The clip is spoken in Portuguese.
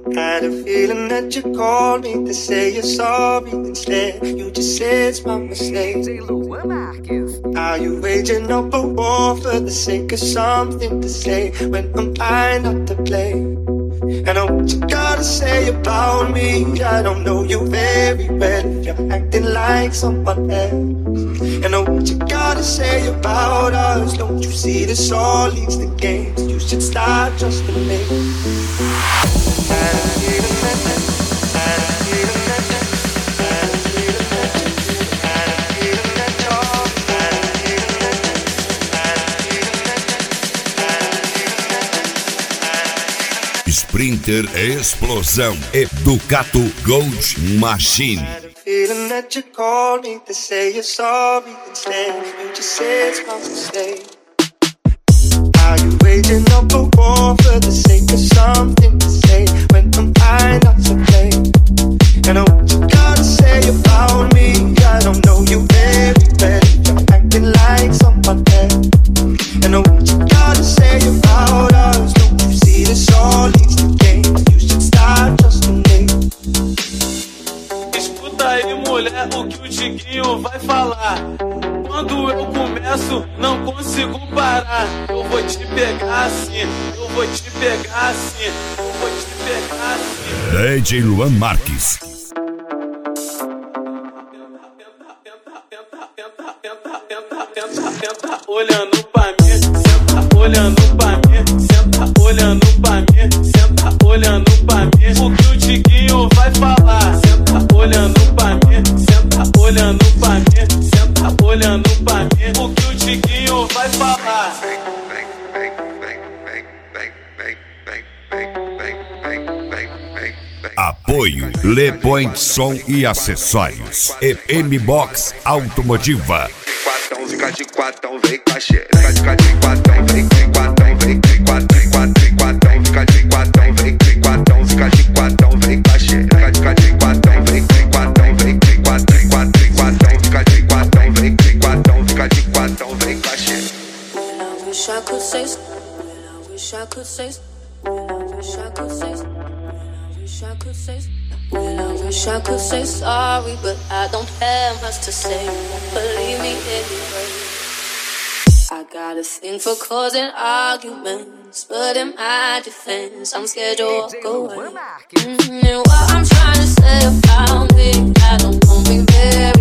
Had a feeling that you called me to say you're sorry. Instead, you just said it's my mistake. Are you waging up a war for the sake of something to say when am I not to blame? And I know what you gotta say about me. I don't know you very well if you're acting like someone else. And I know what you gotta say about us. Don't you see this all leads to games? You should start trusting me. Sprinter Explosão e Ducato Gold Machine. Feeling that you called me to say you're sorry. Instead, you just said it's my mistake. Are you waging up a war for the sake of something to say when am I not to blame? And I know what you gotta say about me. I don't know you very well. You're acting like someone else. And I know what you gotta say about us. Don't you see this all leads to games? You should start trusting me. Escuta aí, mulher, o que o Tiquinho vai falar. Quando eu começo, não consigo parar. Eu vou te pegar assim, eu vou te pegar assim, eu vou te pegar assim. DJ Luan Marques. Senta olhando pra mim, senta olhando pra mim, senta olhando pra mim, senta olhando pra mim. O que o Tiquinho vai falar? Senta olhando pra mim, senta olhando pra mim, senta olhando pra mim. O que o Tiquinho vai falar? Apoio Le Point Som e Acessórios e M-Box Automotiva. Fica de quatão, vem com a xereca. Fica de quatão, vem com quatão, vem com quatão, fica de quatão, vem com quatão, fica de quatão, vem com a xereca. Fica de quatão, vem com quatão, vem com quatão, fica de quatão, vem com quatão, fica de quatão, vem com a xereca. I wish I could say, I wish I could say, I wish I could say, I wish I could say. Well, I wish I could say sorry, but I don't have much to say. You won't believe me anyway. I got a thing for causing arguments, but in my defense, I'm scared to walk away. And what I'm trying to say about me, I don't know me very